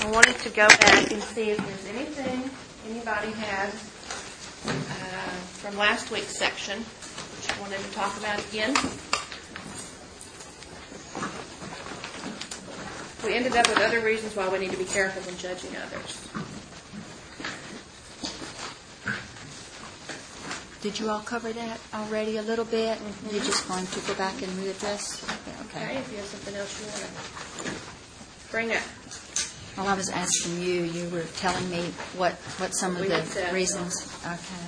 I wanted to go back and see if there's anything anybody has from last week's section which I wanted to talk about again. We ended up with other reasons why we need to be careful when judging others. Did you all cover that already a little bit? Mm-hmm. You're just going to go back and readdress? Okay, if you have something else you want to bring up. Well, I was asking you. You were telling me what some of the reasons. Okay.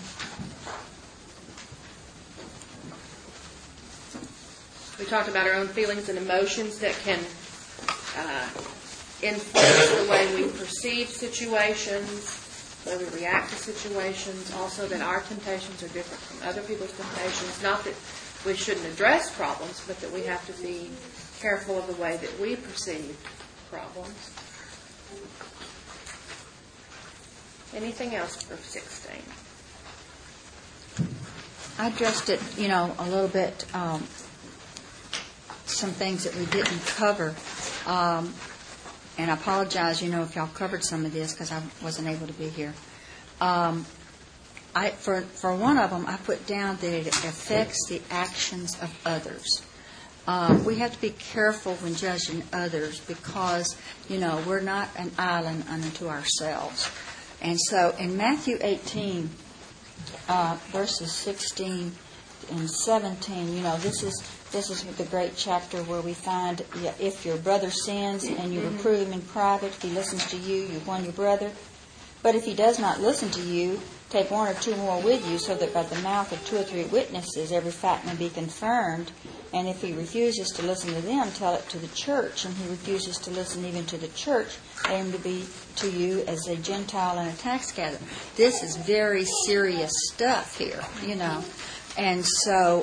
We talked about our own feelings and emotions that can influence the way we perceive situations, the way we react to situations. Also, that our temptations are different from other people's temptations. Not that we shouldn't address problems, but that we have to be careful of the way that we perceive problems. Anything else for 16? I addressed it, a little bit, some things that we didn't cover. And I apologize, if y'all covered some of this because I wasn't able to be here. For one of them, I put down that it affects the actions of others. We have to be careful when judging others because, we're not an island unto ourselves. And so in Matthew 18, verses 16 and 17, this is the great chapter where we find if your brother sins and you reprove him in private, if he listens to you, you've won your brother. But if he does not listen to you, take one or two more with you, so that by the mouth of two or three witnesses every fact may be confirmed. And if he refuses to listen to them, tell it to the church. And he refuses to listen even to the church, let him to be to you as a Gentile and a tax gatherer. This is very serious stuff here, And so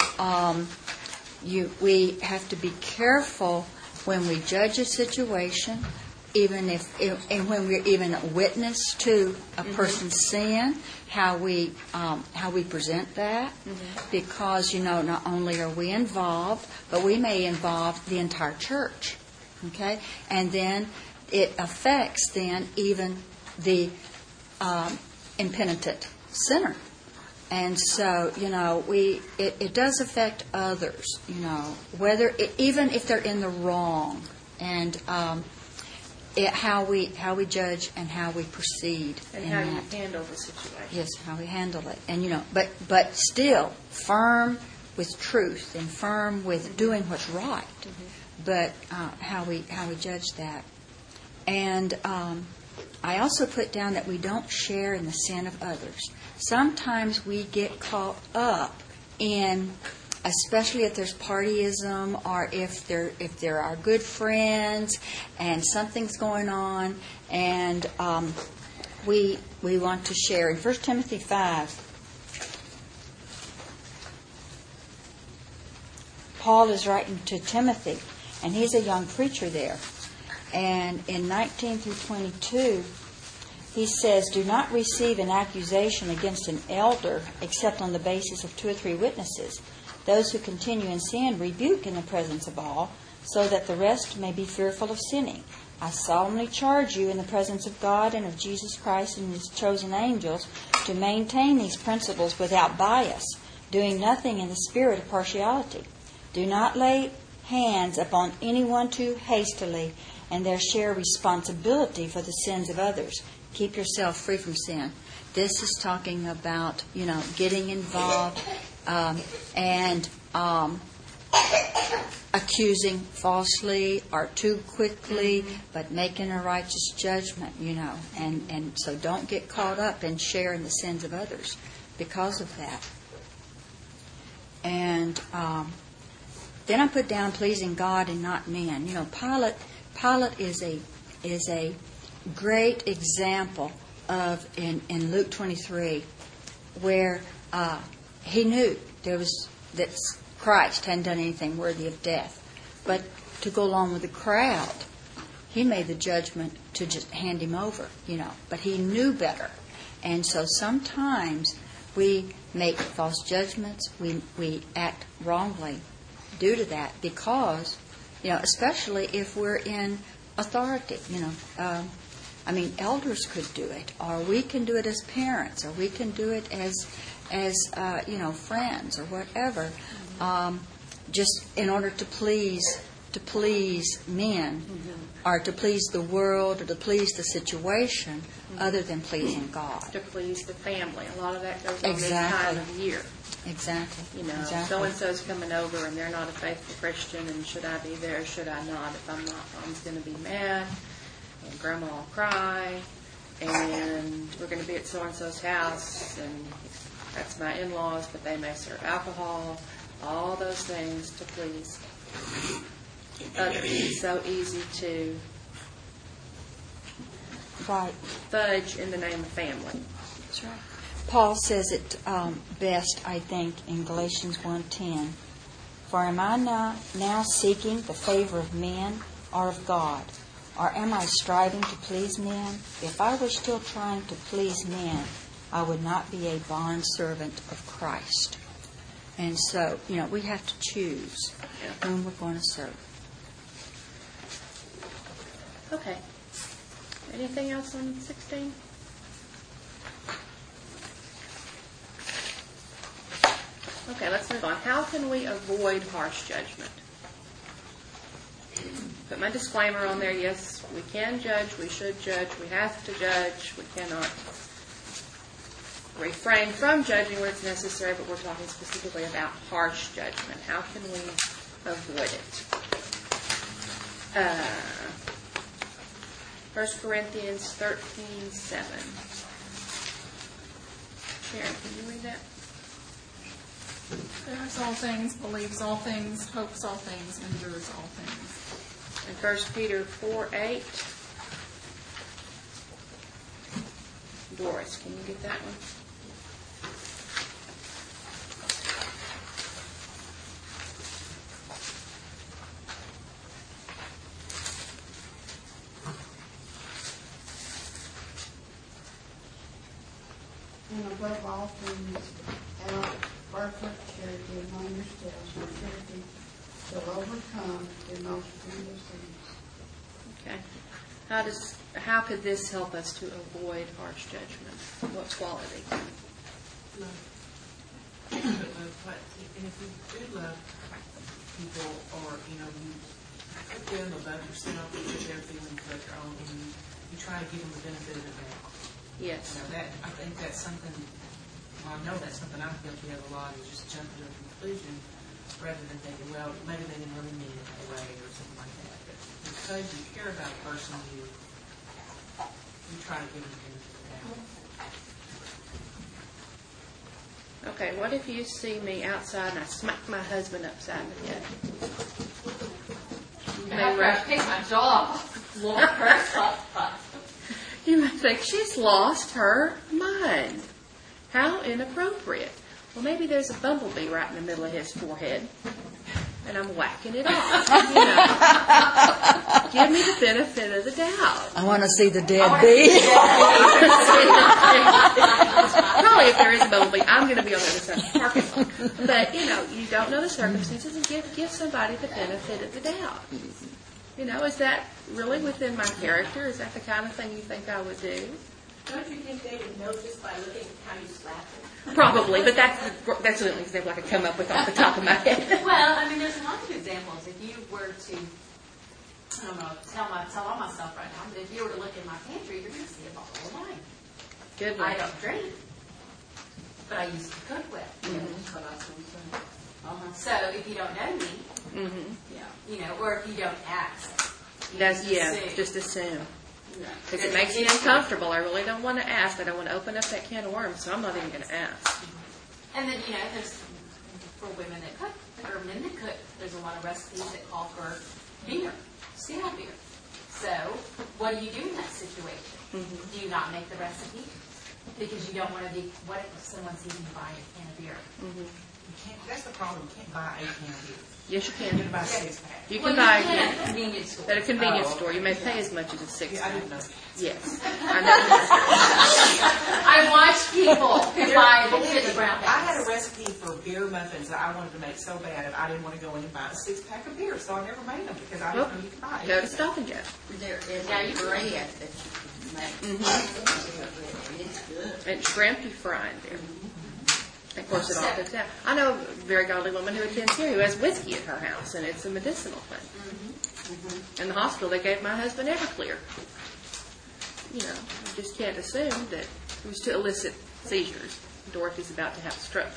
we have to be careful when we judge a situation, and when we're even a witness to a person's sin, how we present that, because not only are we involved, but we may involve the entire church, okay, and then it affects then even the impenitent sinner. And so, it does affect others, whether even if they're in the wrong, and how we judge and how we proceed, and how you handle the situation. Yes, how we handle it, and but still firm with truth and firm with doing what's right. But how we judge that, and I also put down that we don't share in the sin of others. Sometimes we get caught up in, especially if there's partyism or if there are good friends and something's going on, and we want to share. In 1 Timothy 5, Paul is writing to Timothy, and he's a young preacher there. And in 19 through 22, he says, "Do not receive an accusation against an elder except on the basis of two or three witnesses. Those who continue in sin rebuke in the presence of all, so that the rest may be fearful of sinning. I solemnly charge you in the presence of God and of Jesus Christ and His chosen angels to maintain these principles without bias, doing nothing in the spirit of partiality. Do not lay hands upon anyone too hastily, and there share responsibility for the sins of others. Keep yourself free from sin." This is talking about, getting involved and accusing falsely or too quickly, but making a righteous judgment, and so don't get caught up in sharing the sins of others because of that. And then I put down pleasing God and not men. Pilate is a great example of in Luke 23, where he knew that Christ hadn't done anything worthy of death, but to go along with the crowd, he made the judgment to just hand him over, But he knew better, and so sometimes we make false judgments. We act wrongly due to that because, especially if we're in authority, I mean, elders could do it, or we can do it as parents, or we can do it as friends or whatever, just in order to please men, or to please the world, or to please the situation, other than pleasing God. To please the family. A lot of that goes on Exactly. this time of year. Exactly. You know, Exactly. so-and-so's coming over and they're not a faithful Christian, and should I be there, should I not? If I'm not, Mom's going to be mad, and Grandma will cry, and we're going to be at so-and-so's house, and that's my in-laws, but they may serve alcohol, all those things to please others. It's so easy to fudge in the name of family. That's right. Paul says it best, I think, in Galatians 1:10. For am I now seeking the favor of men or of God? Or am I striving to please men? If I were still trying to please men, I would not be a bondservant of Christ. And so, we have to choose whom we're going to serve. Okay. Anything else on 16? Okay, let's move on. How can we avoid harsh judgment? Put my disclaimer on there. Yes, we can judge, we should judge, we have to judge. We cannot refrain from judging where it's necessary, but we're talking specifically about harsh judgment. How can we avoid it? 1 Corinthians 13:7. Sharon, can you read that? Bears all things, believes all things, hopes all things, endures all things. And 1 Peter 4:8. Doris, can you get that one? And above all things, out perfect charity among yourselves, and charity shall overcome the most grievous sins. Okay. How could this help us to avoid harsh judgment? What quality? Love. And if you do love people, or you put them above yourself, you put their feelings above your own, and you try to give them the benefit of the doubt. Yes. I think that's something. Well, I know that's something I'm guilty of a lot, is just jumping to a conclusion rather than thinking, well, maybe they didn't really mean it that way or something like that. But because you care about a person, you try to give them the benefit of the doubt. Okay, what if you see me outside and I smack my husband upside the head? Take my jaw off. You might think, she's lost her mind. How inappropriate. Well, maybe there's a bumblebee right in the middle of his forehead, and I'm whacking it off. Give me the benefit of the doubt. I want to see the dead bee. Probably if there is a bumblebee, I'm going to be on the other side of the parking lot. But, you don't know the circumstances, and give somebody the benefit of the doubt. Is that really within my character? Is that the kind of thing you think I would do? Don't you think they would know just by looking at how you slap them? Probably, but that's an example I could come up with off the top of my head. Well, there's lots of examples. If you were to, I don't know, tell on myself right now, but if you were to look in my pantry, you're going to see a bottle of wine. Good one. I don't drink, but I used to cook with. So if you don't know me, or if you don't ask, just assume. Because it makes me uncomfortable. I really don't want to ask. I don't want to open up that can of worms, so I'm not even going to ask. And then, there's, for women that cook, or men that cook, there's a lot of recipes that call for beer, stale beer. So, what do you do in that situation? Mm-hmm. Do you not make the recipe? Because you don't want to be, what if someone's even buying a can of beer? Mm-hmm. That's the problem. You can't buy a can of beer. Yes, you You can. can buy a six-pack. You can buy at a convenience store. at a convenience store. You may pay as much as a Yeah, I six-pack. didn't know. Yes. I know. I watch people who buy the brown bags. I had a recipe for beer muffins that I wanted to make so bad, and I didn't want to go in and buy a six-pack of beer, so I never made them because I didn't know you could buy it. Go to Stop and Go. There is Now a you bread that you can And shrimp you fry in there. Of course, it all goes out. I know a very godly woman who attends here who has whiskey at her house, and it's a medicinal thing. In the hospital, they gave my husband Everclear. You know, you just can't assume that it was to elicit seizures. Dorothy's about to have a stroke.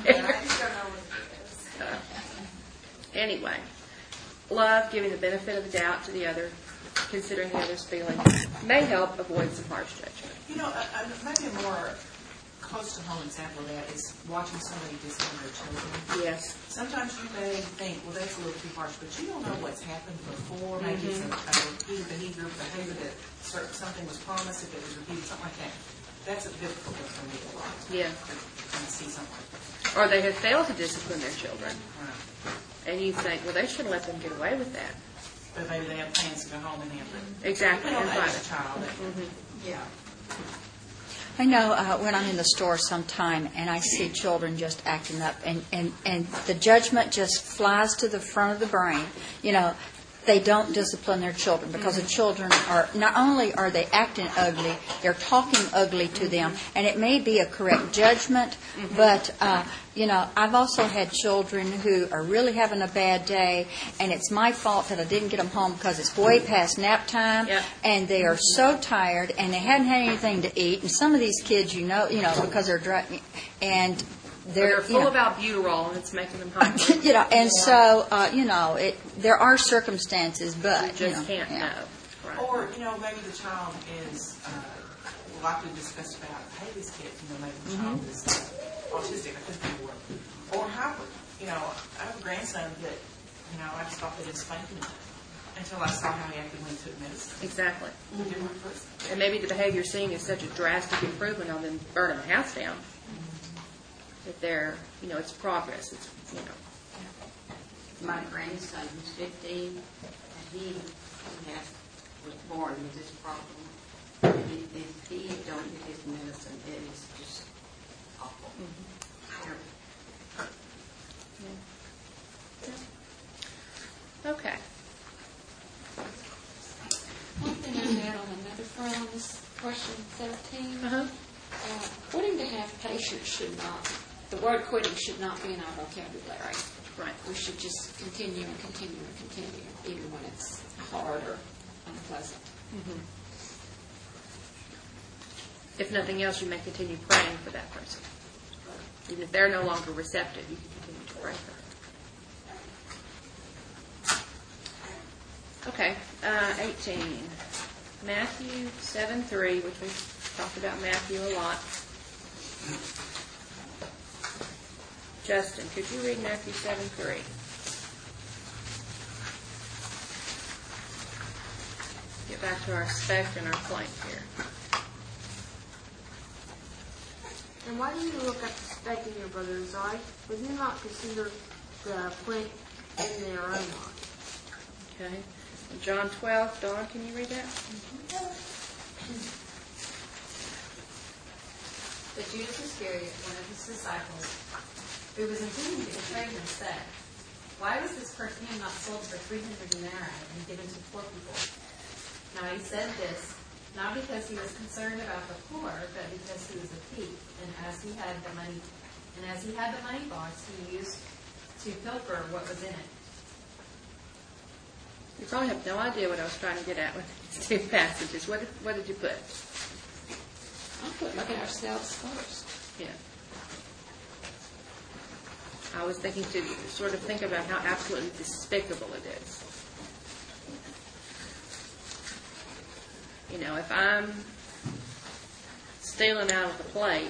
Anyway, love, giving the benefit of the doubt to the other, considering the other's feelings, may help avoid some harsh judgment. You know, maybe a more close to home example of that is watching somebody discipline their children. Yes. Sometimes you may think, well, that's a little too harsh, but you don't know what's happened before. Maybe it's a repeated behavior that something was promised, if it was repeated, something like that. That's a difficult one for me a lot. Yeah. When I see something like that. Or they have failed to discipline their children. Right. And you think, well, they shouldn't let them get away with that. But maybe they have plans to go home and they have to. Exactly. You know, And as a child. Yeah. I know when I'm in the store sometime and I see children just acting up and the judgment just flies to the front of the brain. You know, they don't discipline their children because the children are, not only are they acting ugly, they're talking ugly to them. And it may be a correct judgment, but, you know, I've also had children who are really having a bad day, and it's my fault that I didn't get them home because it's way past nap time, and they are so tired, and they hadn't had anything to eat. And some of these kids, you know, because they're drunk, and they're full of albuterol, and it's making them hungry. You know, and so, you know, there are circumstances, but you just can't know. Right. Or, you know, maybe the child is, like we discussed about, hey, this kid, you know, maybe the child is autistic, I couldn't think of the word. Or hyper. You know, I have a grandson that, you know, I just thought they didn't spank him until I saw how he acted when he took medicine. Exactly. Different person. And maybe the behavior seeing is such a drastic improvement on them burning the house down. That they're, you know, it's progress. It's, you know. My grandson, who's 15, and he was born with this problem. If he don't get his medicine, it is just awful. Terrible. Okay. One thing I had on another front on this question 17, quitting to have patience should not, the word quitting should not be in our vocabulary. Right. We should just continue and continue and continue, even when it's hard or unpleasant. If nothing else, you may continue praying for that person. Even if they're no longer receptive, you can continue to pray for them. Okay, 18. Matthew 7:3, which we've talked about Matthew a lot. Justin, could you read Matthew 7:3? Get back to our speck and our plank here. And why do you look at the speck in your brother's eye, but do not consider the plank in their own eye? Okay. John 12, Dawn, can you read that? But Judas Iscariot, one of his disciples, who was intending to betray him, said, "Why was this perfume not sold for 300 denarii and given to poor people?" Now he said this, not because he was concerned about the poor, but because he was a thief, and as he had the money box, he used to pilfer what was in it. You probably have no idea what I was trying to get at with these two passages. What did you put? I put look at ourselves first. Yeah. I was thinking to sort of think about how absolutely despicable it is. You know, if I'm stealing out of the plate,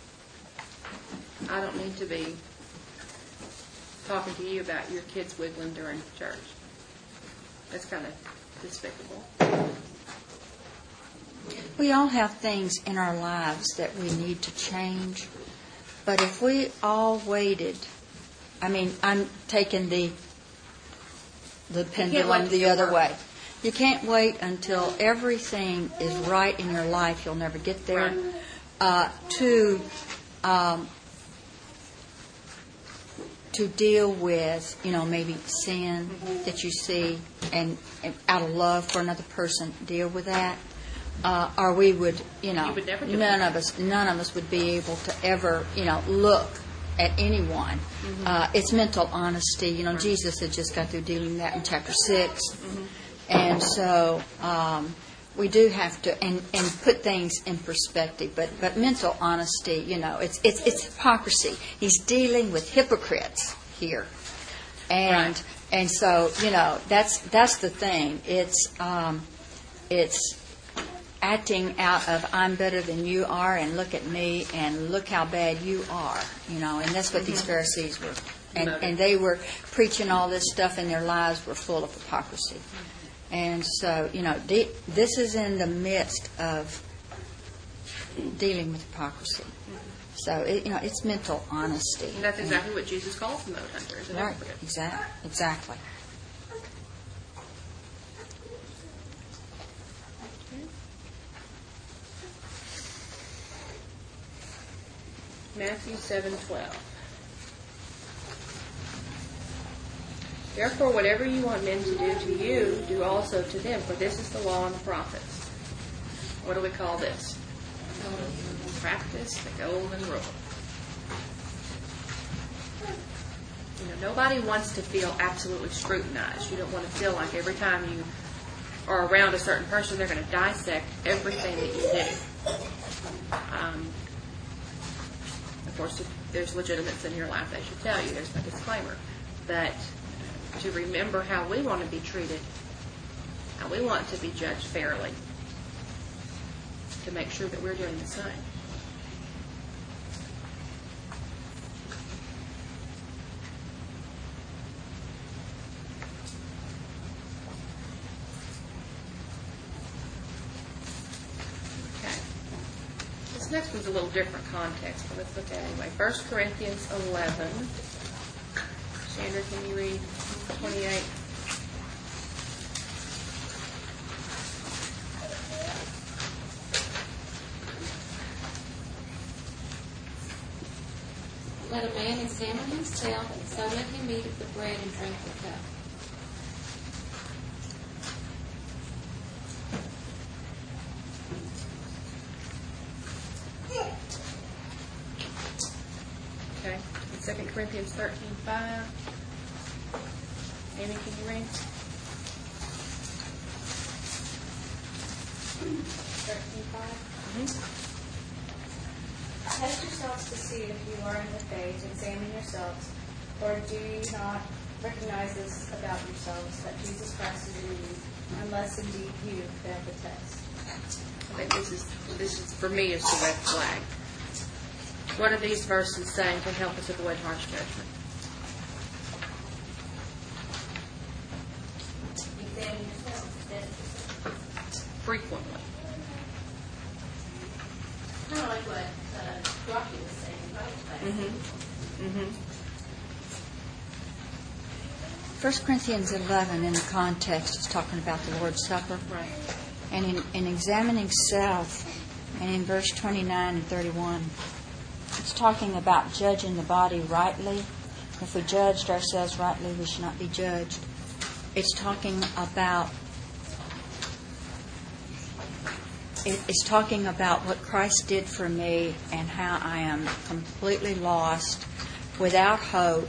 I don't need to be talking to you about your kids wiggling during church. That's kind of despicable. We all have things in our lives that we need to change. But if we all waited, I mean, I'm taking the pendulum the other way. You can't wait until everything is right in your life. You'll never get there. To deal with, you know, maybe sin that you see, and out of love for another person, deal with that. or we would, You would never do none that. of us would be able to ever, look at anyone. It's mental honesty. Jesus had just got through dealing with that in chapter 6. And so we do have to and put things in perspective. But mental honesty, it's hypocrisy. He's dealing with hypocrites here, and so that's the thing. It's acting out of I'm better than you are, and look at me, and look how bad you are, and that's what these Pharisees were. And they were preaching all this stuff, and their lives were full of hypocrisy. And so, this is in the midst of dealing with hypocrisy. So, it's mental honesty. And that's exactly what Jesus calls them, those hunters. And Right, hypocrites. exactly. Matthew 7:12. Therefore, whatever you want men to do to you, do also to them, for this is the law and the prophets. What do we call this? Practice the golden rule. Nobody wants to feel absolutely scrutinized. You don't want to feel like every time you are around a certain person, they're going to dissect everything that you do. Of course, if there's legitimates in your life, they should tell you. There's no disclaimer. But to remember how we want to be treated, how we want to be judged fairly, to make sure that we're doing the same. Okay. This next one's a little different context, but let's look at it anyway. 1 Corinthians 11. Sandra, can you read 28? Let a man examine himself, and so let him eat of the bread and drink the cup. Okay. In 2 Corinthians 13:5. Amy, can you read? 13:5. Test yourselves to see if you are in the faith. Examine yourselves. Or do you not recognize this about yourselves, that Jesus Christ is in you, unless indeed you fail the test? I think this is for me is the red flag. What are these verses saying to help us avoid harsh judgment? Examine yourselves. Frequently. Kind of like what Rocky was saying about that. 1 Corinthians 11 in the context is talking about the Lord's Supper. Right. And in examining self, and in verse 29 and 31, it's talking about judging the body rightly. If we judged ourselves rightly, we should not be judged. It's talking about what Christ did for me and how I am completely lost, without hope,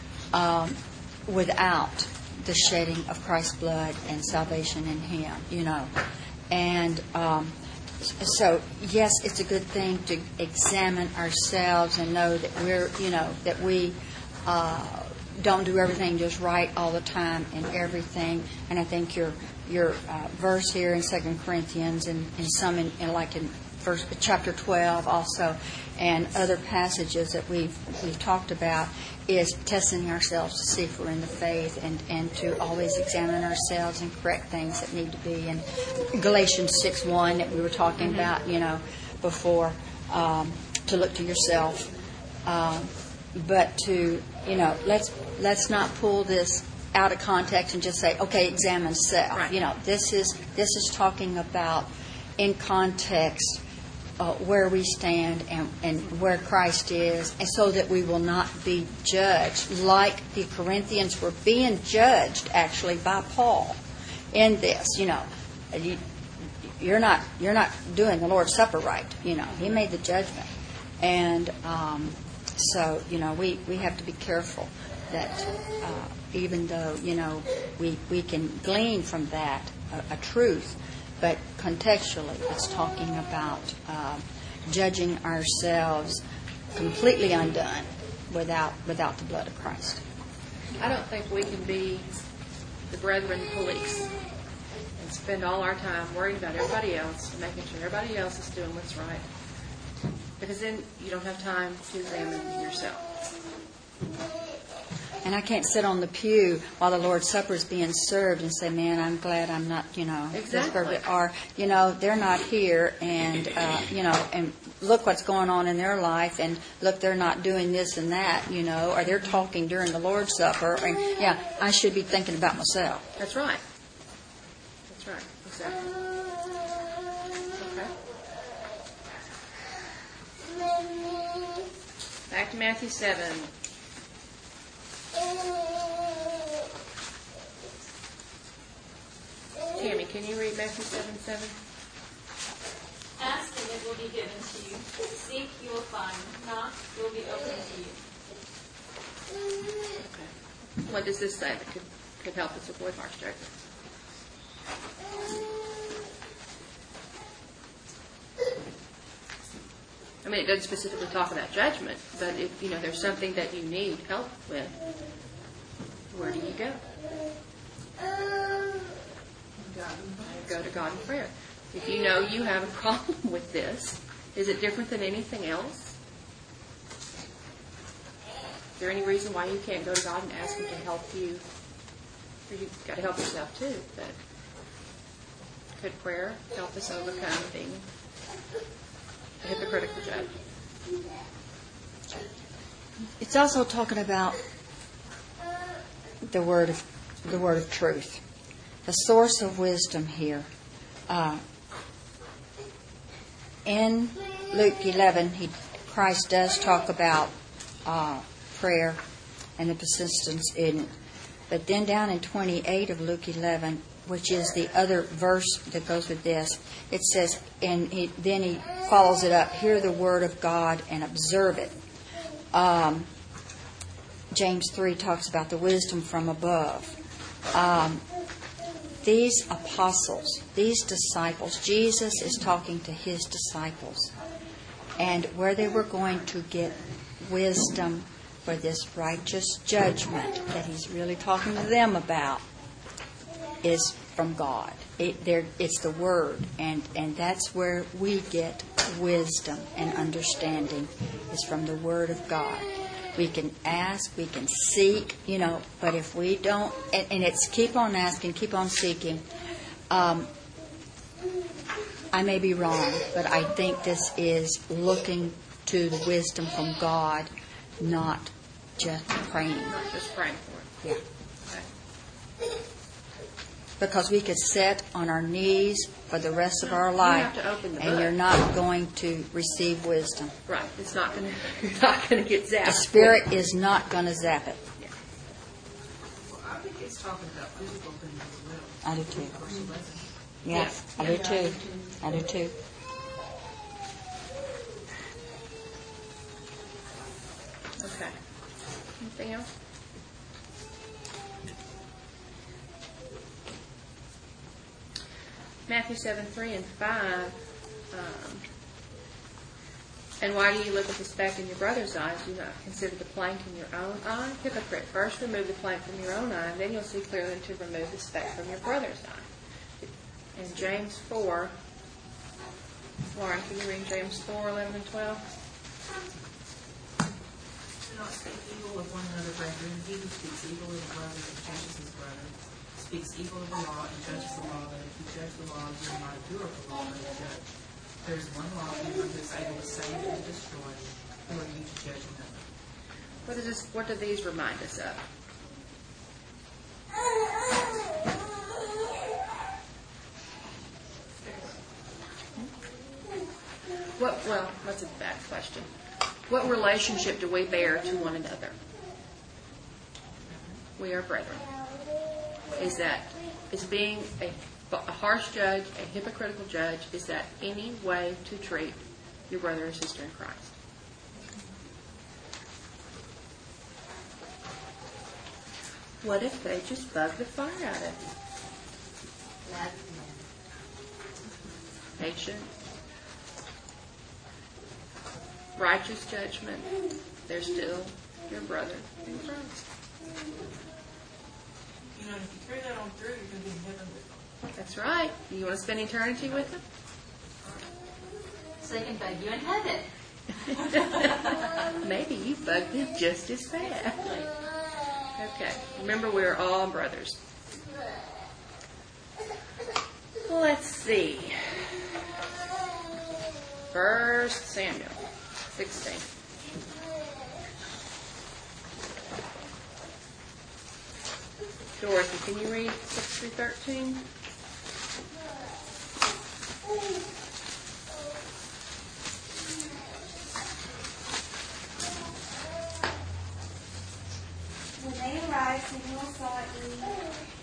without the shedding of Christ's blood and salvation in Him, And so, yes, it's a good thing to examine ourselves and know that that we don't do everything just right all the time and everything. And I think your verse here in 2 Corinthians and some in chapter 12 also, and other passages that we've talked about, is testing ourselves to see if we're in the faith, and to always examine ourselves and correct things that need to be. And Galatians 6:1 that we were talking about, before, to look to yourself, but to let's not pull this out of context and just say, okay, examine self. Right. This is talking about in context where we stand and where Christ is, and so that we will not be judged like the Corinthians were being judged actually by Paul in this. you're not doing the Lord's Supper right. He made the judgment. And so, we have to be careful that even though, we can glean from that a truth, but contextually it's talking about judging ourselves completely undone without the blood of Christ. I don't think we can be the brethren police and spend all our time worrying about everybody else and making sure everybody else is doing what's right. Because then you don't have time to examine yourself. And I can't sit on the pew while the Lord's Supper is being served and say, man, I'm glad I'm not, Exactly. Or, they're not here and, and look what's going on in their life and look, they're not doing this and that, or they're talking during the Lord's Supper. And, I should be thinking about myself. That's right. That's right. Exactly. Okay. Back to Matthew 7. Tammy, can you read Matthew 7:7? Ask and it will be given to you. Seek, you will find. Knock, it will be opened to you. Okay. What does this say that could help us avoid harsh judgment? I mean, it doesn't specifically talk about judgment, but if there's something that you need help with, where do you go? Go to God in prayer. If you know you have a problem with this, is it different than anything else? Is there any reason why you can't go to God and ask Him to help you? Or you've got to help yourself too, but could prayer help us overcome being a hypocritical judge? It's also talking about the word of truth, the source of wisdom here. In Luke 11, Christ does talk about prayer and the persistence in it. But then down in 28 of Luke 11, which is the other verse that goes with this, it says, and then he follows it up, hear the word of God and observe it. James 3 talks about the wisdom from above. These apostles, these disciples, Jesus is talking to his disciples. And where they were going to get wisdom for this righteous judgment that he's really talking to them about is from God. It's the Word. And that's where we get wisdom and understanding, is from the Word of God. We can ask, we can seek, but if we don't, and it's keep on asking, keep on seeking. I may be wrong, but I think this is looking to the wisdom from God, not just praying. Not just praying for it. Yeah. Okay. Because we could sit on our knees for the rest of our life, You have to open the and book. you're not going to receive wisdom. Right. It's not going to. You're not going to get zapped. The Spirit is not going to zap it. Yeah. Well, I think it's talking about physical things as well. I do too. Verse 11. Yes, I do too. I do too. Okay. Anything else? Matthew 7:3 and 5. And why do you look at the speck in your brother's eye? Do not consider the plank in your own eye? Hypocrite, first remove the plank from your own eye, and then you'll see clearly to remove the speck from your brother's eye. In James 4, Lauren, can you read James 4:11 and 12? Do not speak evil of one another, brethren. He who speaks evil of a brother and judges his brother speaks evil of the law and judges the law. But if you judge the law, you are not a doer of the law, but a judge. There is one lawgiver who is able to save and to destroy. Who are you to judge another? What do these remind us of? Well, that's a bad question. What relationship do we bear to one another? We are brethren. Is being a a harsh judge, a hypocritical judge, is that any way to treat your brother or sister in Christ? What if they just bug the fire out of you? Patient, righteous judgment, they're still your brother in Christ. You know, if you carry that on through, you're going to be in heaven with them. That's right. You want to spend eternity with them? So they can bug you in heaven. Maybe you bugged them just as bad. Okay. Remember, we're all brothers. Let's see. 1 Samuel 16. Dorothy, can you read 6 through 13? When they arrived, Samuel saw Eli,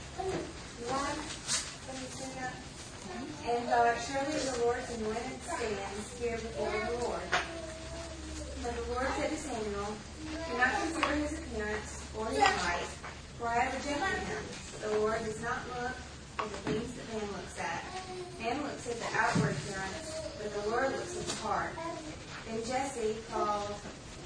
and thought, surely the Lord's anointed stands here before the Lord. But the Lord said to Samuel, do not consider his appearance or his height, for I have rejected him. The Lord does not look at the things that man looks at. Man looks at the outward appearance, but the Lord looks at the heart. Then Jesse called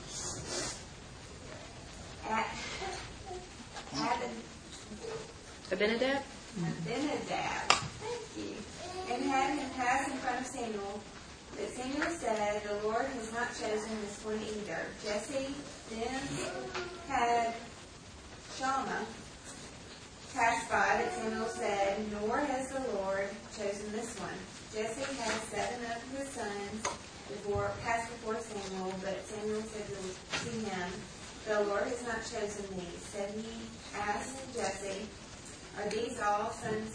Abinadab? Abinadab, thank you, and had him pass in front of Samuel. But Samuel said, the Lord has not chosen this one either. Jesse then had Shammah pass by, but Samuel said, nor has the Lord chosen this one. Jesse had 7 of his sons pass before Samuel, but Samuel said to him, the Lord has not chosen these. Said he asked Jesse, are these all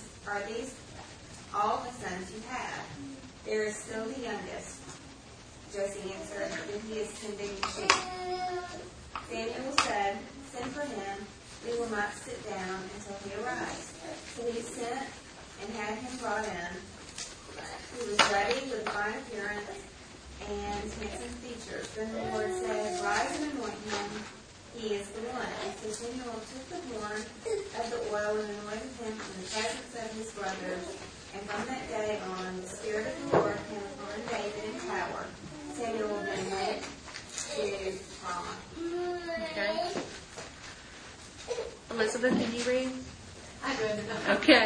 the sons you have? There is still the youngest. Jesse answered, that he is tending sheep. Samuel said, send for him. We will not sit down until he arrives. So he sent and had him brought in. He was ruddy with fine appearance and handsome features. Then the Lord said, rise and anoint him. He is the one. And so Samuel took the horn of the oil and anointed him in the presence of his brothers. And from that day on, the Spirit of the Lord came upon David in power. Samuel then went to Ramah. Okay. Elizabeth, can you read? I read it. Okay.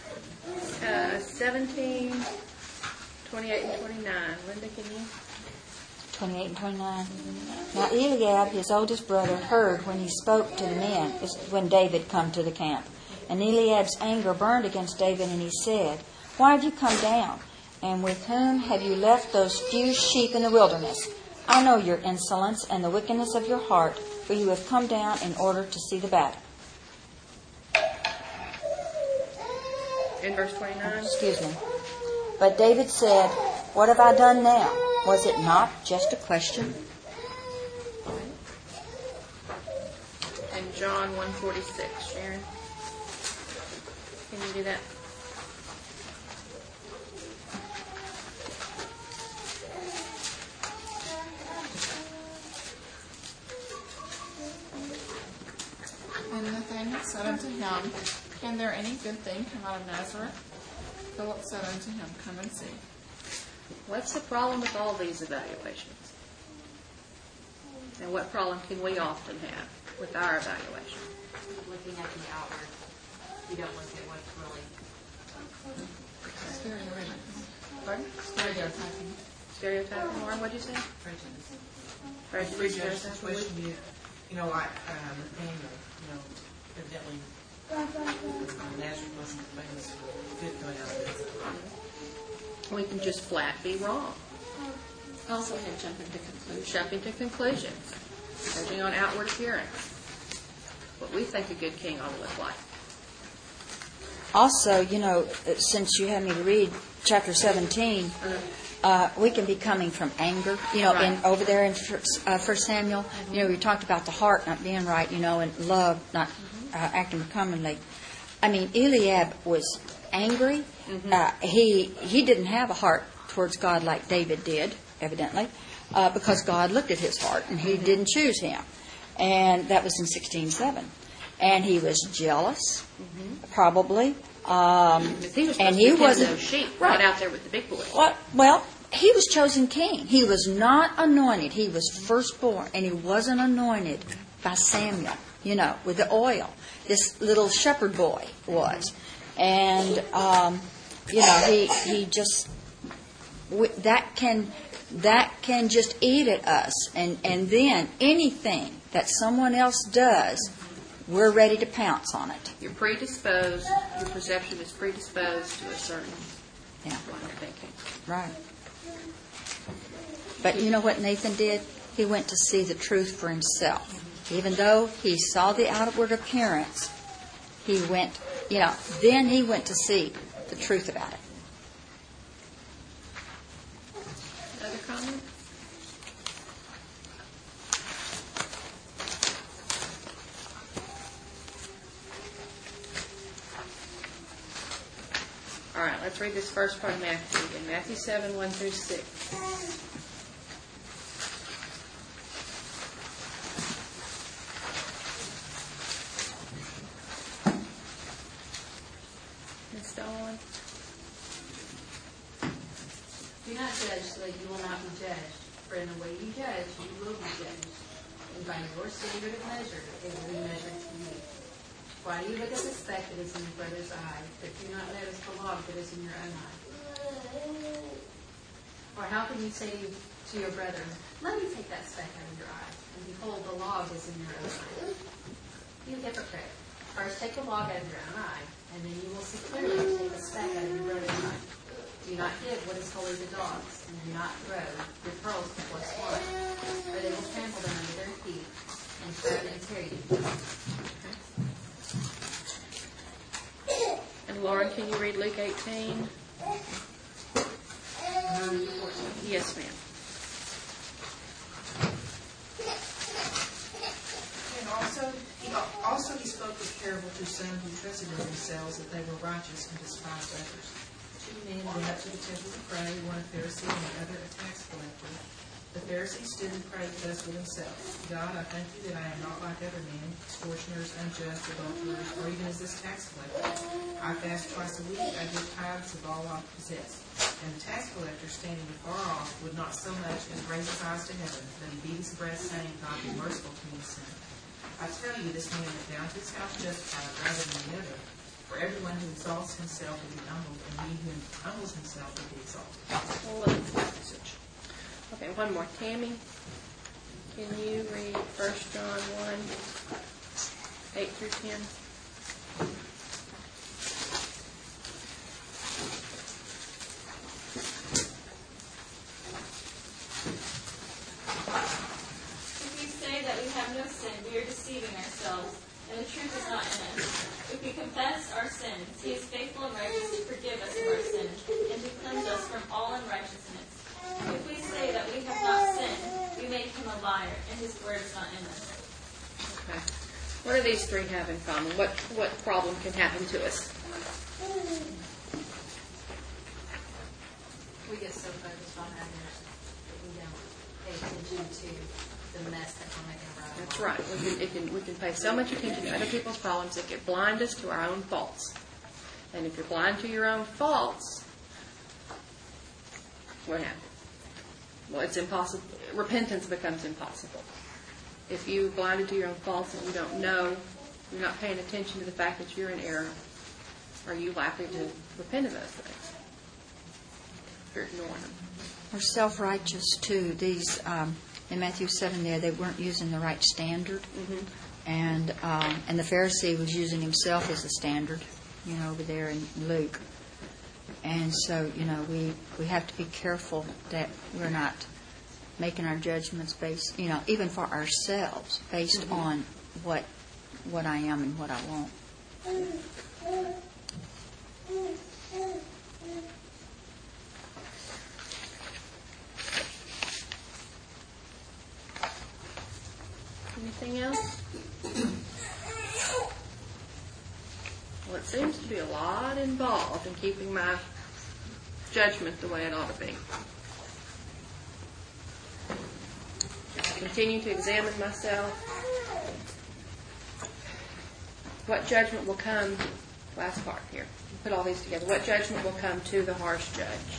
17, 28, and 29. Linda, can you? 28 and 29. Now Eliab, his oldest brother, heard when he spoke to the men, when David come to the camp. And Eliab's anger burned against David, and he said, why have you come down? And with whom have you left those few sheep in the wilderness? I know your insolence and the wickedness of your heart, for you have come down in order to see the battle. In verse 29. Excuse me. But David said, what have I done now? Was it not just a question? And John 1:46. Sharon, can you do that? And Nathanael said unto him, can there any good thing come out of Nazareth? Philip said unto him, come and see. What's the problem with all these evaluations? And what problem can we often have with our evaluation? Looking at the outward, you don't look at what's really. Pardon? Stereotyping. Stereotyping, Lauren, what'd you say? Prejudice. Prejudice, Prejudge stereotyping. situation, like Nathaniel, evidently Nazareth wasn't the famous good going out of this. We can just flat be wrong. Also had jumping to conclusions. Jumping to conclusions. Judging on outward appearance. What we think a good king ought to look like. Also, since you had me to read chapter 17, we can be coming from anger. Right. Over there in 1 Samuel, we talked about the heart not being right, and love not acting commonly. I mean, Eliab was angry. he didn't have a heart towards God like David did, evidently, because God looked at his heart and he didn't choose him. And that was in 16:7. And he was jealous, probably. He was and he wasn't those sheep right out there with the big boys. Well, he was chosen king. He was not anointed. He was firstborn, and he wasn't anointed by Samuel, with the oil. This little shepherd boy was. And, he just, that can just eat at us. And then anything that someone else does, we're ready to pounce on it. You're predisposed, your perception is predisposed to a certain line of thinking. Right. But you know what Nathan did? He went to see the truth for himself. Even though he saw the outward appearance, he went, then he went to see the truth about it. Other comments? All right, let's read this first part of Matthew again. Matthew 7, 1 through 6. Ms. Dawn. Do not judge so that you will not be judged. For in the way you judge, you will be judged. And by your standard of measure, it will be measured to you. Why do you look at the speck that is in your brother's eye, but do not notice the log that is in your own eye? Or how can you say to your brother, let me take that speck out of your eye, and behold, the log is in your own eye? You hypocrite. First take the log out of your own eye, and then you will see clearly to take the speck out of your brother's eye. Do not give what is holy to dogs, and do not throw your pearls before swine, for they will trample them under their feet, and tread and tear you. And Lauren, can you read Luke 18? Yes, ma'am. And also he spoke this parable to some who trusted in themselves that they were righteous and despised others. 2 men went up to the temple to pray, one a Pharisee and the other a tax collector. The Pharisee stood and prayed thus with himself, God, I thank you that I am not like other men, extortioners, unjust, adulterers, or even as this tax collector. I fast twice a week, I give tithes of all I possess. And the tax collector, standing afar off, would not so much as raise his eyes to heaven, but he beat his breast, saying, God, be merciful to me, a sinner. I tell you, this man went down to his house justified rather than the other. For everyone who exalts himself will be humbled, and he who humbles himself will be exalted. Okay, one more. Tammy, can you read 1 John 1, 8 through 10? If we say that we have no sin, we are deceiving ourselves, and the truth is not in us. If we confess our sins, he is faithful and righteous to forgive us of our sins and to cleanse us from all unrighteousness. If we say that we have not sinned, we make him a liar, and his word is not in us. Okay. What do these three have in common? What problem can happen to us? We get so focused on others that we don't pay attention to the mess that we're making around. That's right. We can pay so much attention to other people's problems that can blind us to our own faults. And if you're blind to your own faults, what happens? Well, it's impossible. Repentance becomes impossible. If you're blinded to your own faults and you don't know, you're not paying attention to the fact that you're in error, are you likely to repent of those things? If you're ignoring them. We're self-righteous, too. These, in Matthew 7 there, they weren't using the right standard. Mm-hmm. And the Pharisee was using himself as a standard, over there in Luke. And so, we have to be careful that we're not making our judgments based, even for ourselves, based on what I am and what I want. Anything else? Well, it seems to be be a lot involved in keeping my judgment the way it ought to be. I continue to examine myself. What judgment will come, last part here, put all these together. What judgment will come to the harsh judge?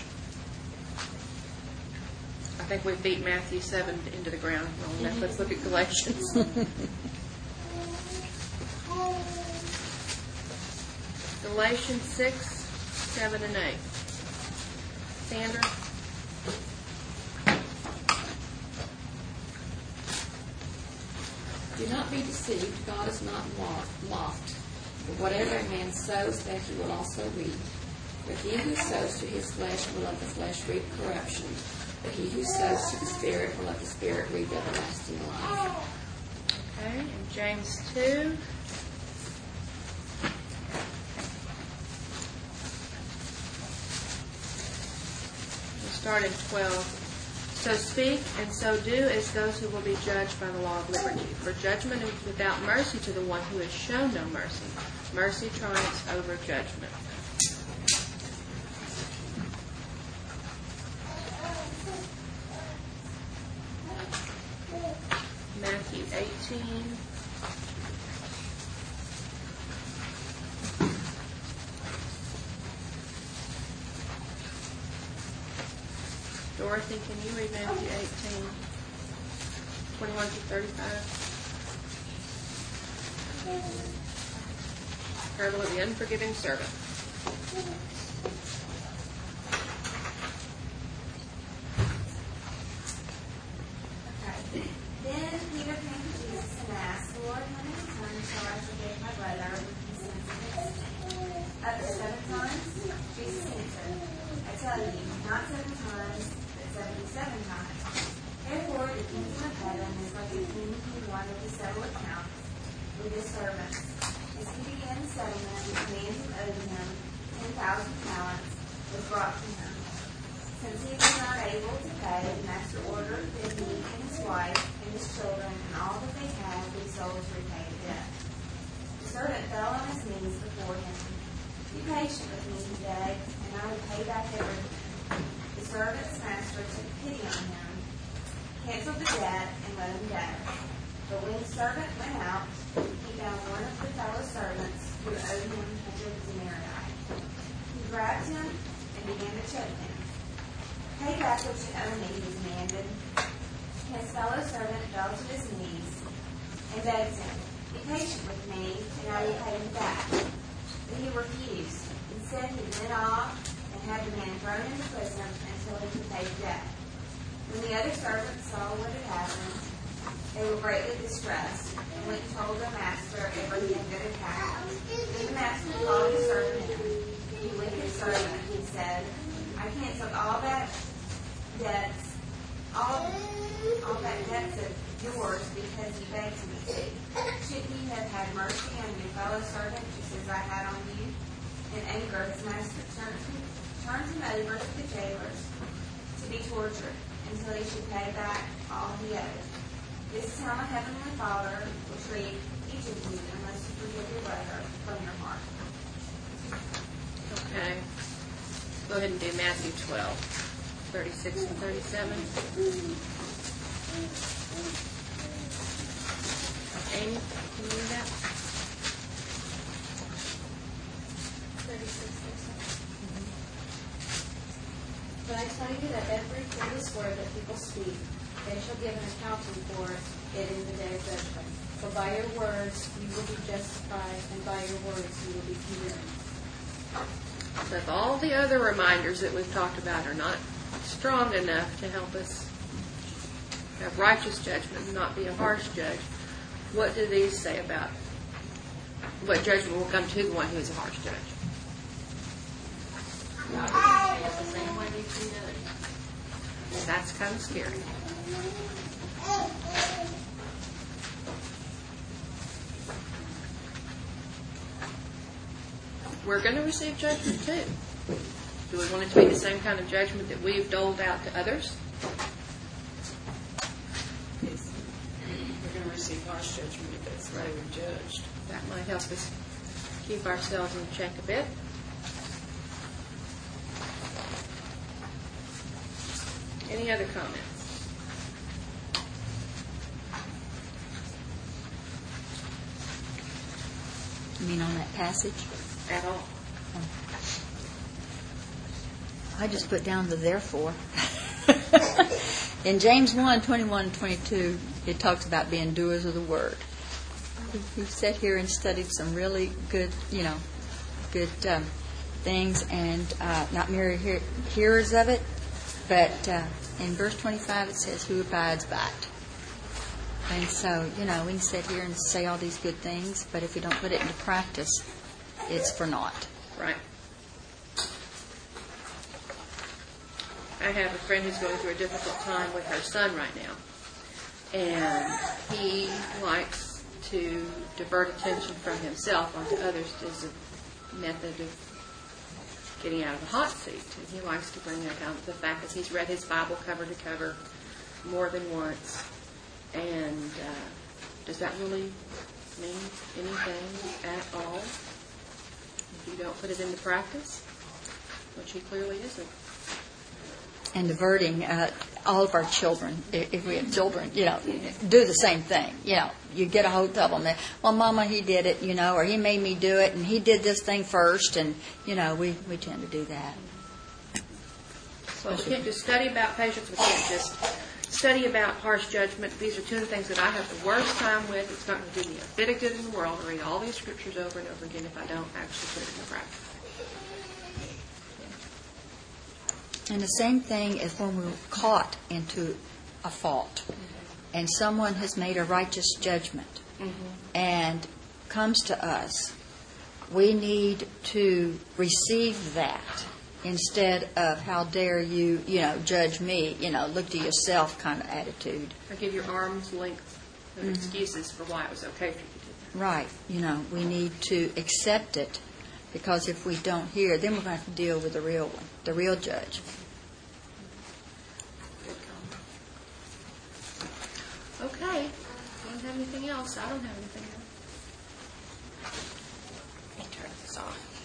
I think we've beat Matthew 7 into the ground. Well, let's look at Galatians. Galatians 6, 7, and 8. Sandra? Do not be deceived. God is not mocked. For whatever a man sows, that he will also reap. For he who sows to his flesh will of the flesh reap corruption. But he who sows to the Spirit will of the Spirit reap everlasting life. Okay, and James 2. We'll start in 12. So speak and so do as those who will be judged by the law of liberty. For judgment is without mercy to the one who has shown no mercy. Mercy triumphs over judgment. Matthew 18. Dorothy, can you read Matthew 18, 21 to 35? Parable of the unforgiving servant. Okay. Then Peter came to Jesus and asked, Lord, how many times shall I forgive my brother when he sins against me? Up to 7 times? Jesus answered, I tell you, not 7 times, but 77 times. Therefore, the kingdom of heaven is like a king who wanted to settle accounts with his servants. As he began the settlement, a man who owed him 10,000 talents was brought to him. Since he was not able to pay, the master ordered that he and his wife and his children and all that they had be sold to repay the debt. The servant fell on his knees before him. Be patient with me, he begged, and I will pay back everything. The servant's master took pity on him, canceled the debt, and let him go. But when the servant went out, he found one of the fellow servants who owed him 100 denarii. He grabbed him and began to choke him. Pay back what you owe me, he demanded. His fellow servant fell to his knees and begged him, be patient with me, and I will pay you back. But he refused. Instead, he went off and had the man thrown into prison until he could pay the debt. When the other servants saw what had happened, they were greatly distressed and went and told their master everything that had happened. Then the master called his servant in. You wicked servant, he said, I canceled all that debts of yours because you begged me to. Shouldn't you have had mercy on your fellow servant just as I had on you? In anger, his master turned him over to the jailers to be tortured until he should pay back all he owed. This is how my heavenly Father will treat each of you unless you forgive your brother from your heart. Okay. Go ahead and do Matthew 12, 36 and 37. Amy, can you read that? 36. But I tell you that every foolish word that people speak, they shall give an accounting for it in the day of judgment. For by your words you will be justified, and by your words you will be condemned. So if all the other reminders that we've talked about are not strong enough to help us have righteous judgment and not be a harsh judge, what do these say about what judgment will come to the one who is a harsh judge? God will treat us the same way we treat others. That's kind of scary. We're going to receive judgment too. Do we want it to be the same kind of judgment that we've doled out to others? Yes. We're going to receive harsh judgment if that's the way we're judged. That might help us keep ourselves in check a bit. Any other comments? You mean on that passage? At all? I just put down the therefore. In James 1:21 and 22, it talks about being doers of the word. We've sat here and studied some really good, good things, and not mere hearers of it, but in verse 25 it says, who abides by it. And so, we can sit here and say all these good things, but if we don't put it into practice, it's for naught. Right. I have a friend who's going through a difficult time with her son right now. And he likes to divert attention from himself onto others as a method of getting out of the hot seat. And he likes to bring out the fact that he's read his Bible cover to cover more than once. And does that really mean anything at all if you don't put it into practice? Which he clearly isn't. And diverting all of our children, if we have children, do the same thing. You get a hold of them. Well, Mama, he did it, or he made me do it, and he did this thing first, and, we tend to do that. So we can't just study about patience. We can't just study about harsh judgment. These are two of the things that I have the worst time with. It's not going to do me a bit of good in the world to read all these scriptures over and over again if I don't actually put it into practice. And the same thing is when we're caught into a fault and someone has made a righteous judgment and comes to us, we need to receive that instead of how dare you, judge me, look to yourself kind of attitude. Or give your arm's length of excuses for why it was okay for you to do that. Right. We need to accept it. Because if we don't hear, then we're going to have to deal with the real one, the real judge. Okay. Don't have anything else? I don't have anything else. Let me turn this off.